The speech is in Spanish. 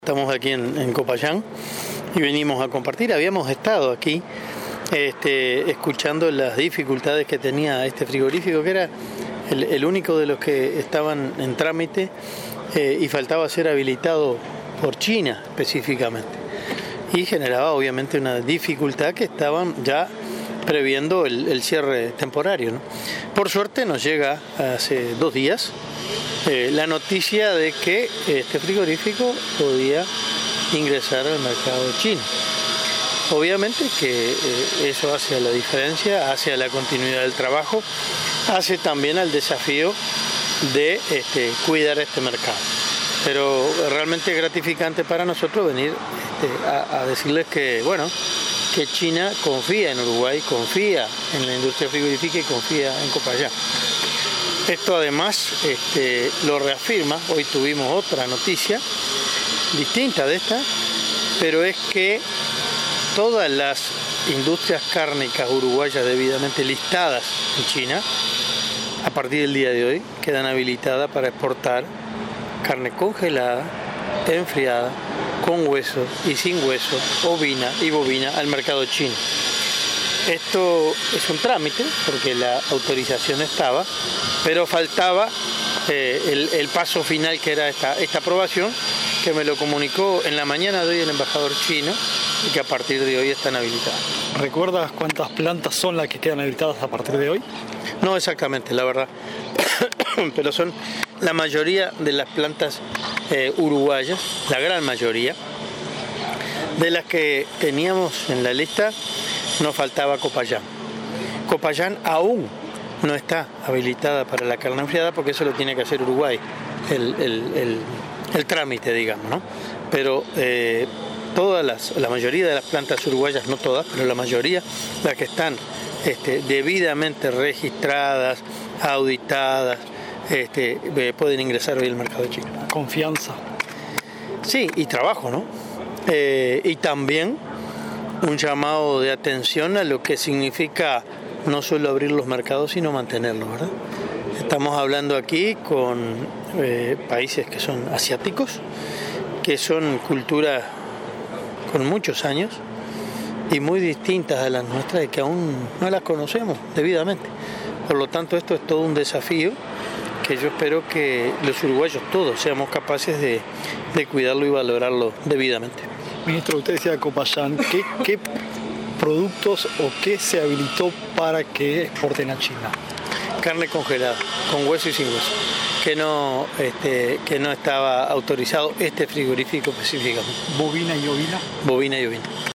Estamos aquí en Copayán y venimos a compartir. Habíamos estado aquí escuchando las dificultades que tenía este frigorífico, que era el único de los que estaban en trámite y faltaba ser habilitado por China específicamente. Y generaba obviamente una dificultad que estaban ya previendo el cierre temporario, ¿no? Por suerte nos llega hace 2 días la noticia de que este frigorífico podía ingresar al mercado chino. Obviamente que eso hace la diferencia, hace a la continuidad del trabajo, hace también al desafío de cuidar este mercado. Pero realmente es gratificante para nosotros venir a decirles que, bueno, que China confía en Uruguay, confía en la industria frigorífica y confía en Copayán. Esto además lo reafirma. Hoy tuvimos otra noticia distinta de esta, pero es que todas las industrias cárnicas uruguayas debidamente listadas en China, a partir del día de hoy, quedan habilitadas para exportar carne congelada, enfriada, con hueso y sin hueso, ovina y bovina al mercado chino. Esto es un trámite porque la autorización estaba, pero faltaba el paso final, que era esta aprobación, que me lo comunicó en la mañana de hoy el embajador chino y que a partir de hoy están habilitadas. ¿Recuerdas cuántas plantas son las que quedan habilitadas a partir de hoy? No exactamente, la verdad, pero son la mayoría de las plantas uruguayas, la gran mayoría. De las que teníamos en la lista nos faltaba Copayán. Copayán aún no está habilitada para la carne enfriada porque eso lo tiene que hacer Uruguay, el trámite, digamos, ¿no? Pero la mayoría de las plantas uruguayas, no todas, pero la mayoría, las que están debidamente registradas, auditadas, pueden ingresar hoy al mercado chino. Confianza. Sí, y trabajo, ¿no? Y también un llamado de atención a lo que significa no solo abrir los mercados, sino mantenerlos, ¿verdad? Estamos hablando aquí con países que son asiáticos, que son culturas con muchos años y muy distintas a las nuestras y que aún no las conocemos debidamente. Por lo tanto, esto es todo un desafío que yo espero que los uruguayos todos seamos capaces de cuidarlo y valorarlo debidamente. Ministro, usted decía Copayán, ¿qué productos o qué se habilitó para que exporten a China? Carne congelada, con hueso y sin hueso, que no estaba autorizado este frigorífico específicamente. ¿Bovina y ovina? Bovina y ovina.